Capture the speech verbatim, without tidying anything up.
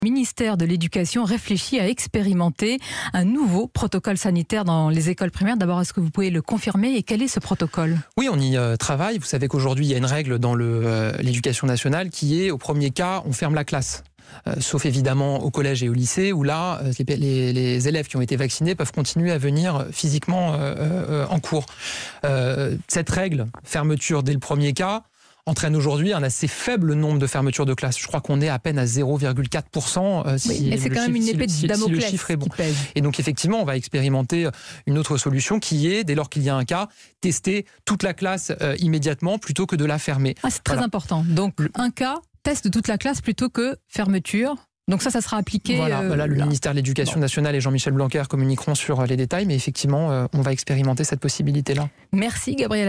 Le ministère de l'Éducation réfléchit à expérimenter un nouveau protocole sanitaire dans les écoles primaires. D'abord, est-ce que vous pouvez le confirmer et quel est ce protocole ? Oui, on y euh, travaille. Vous savez qu'aujourd'hui, il y a une règle dans le, euh, l'éducation nationale qui est, au premier cas, on ferme la classe. Euh, sauf évidemment au collège et au lycée, où là, euh, les, les élèves qui ont été vaccinés peuvent continuer à venir physiquement euh, euh, en cours. Euh, cette règle, fermeture dès le premier cas, entraîne aujourd'hui un assez faible nombre de fermetures de classes. Je crois qu'on est à peine à zéro virgule quatre pour cent. Euh, si oui, mais c'est quand chiffre, même une épée de si, Damoclès si le chiffre est bon. qui pèse. Et donc effectivement, on va expérimenter une autre solution qui est, dès lors qu'il y a un cas, tester toute la classe euh, immédiatement plutôt que de la fermer. Ah, c'est très voilà. important. Donc un cas, test de toute la classe plutôt que fermeture. Donc ça, ça sera appliqué. Voilà, euh, voilà le là. ministère de l'Éducation bon. nationale et Jean-Michel Blanquer communiqueront sur les détails, mais effectivement, euh, on va expérimenter cette possibilité-là. Merci Gabriel.